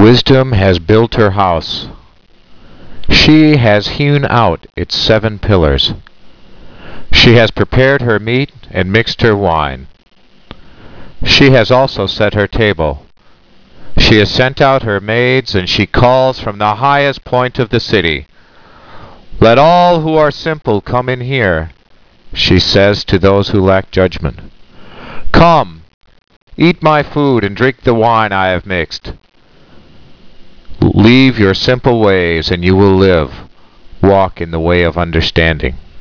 Wisdom has built her house. She has hewn out its 7 pillars. She has prepared her meat and mixed her wine. She has also set her table. She has sent out her maids, and she calls from the highest point of the city. Let all who are simple come in here, she says to those who lack judgment. Come, eat my food and drink the wine I have mixed. Leave your simple ways, and you will live. Walk in the way of understanding.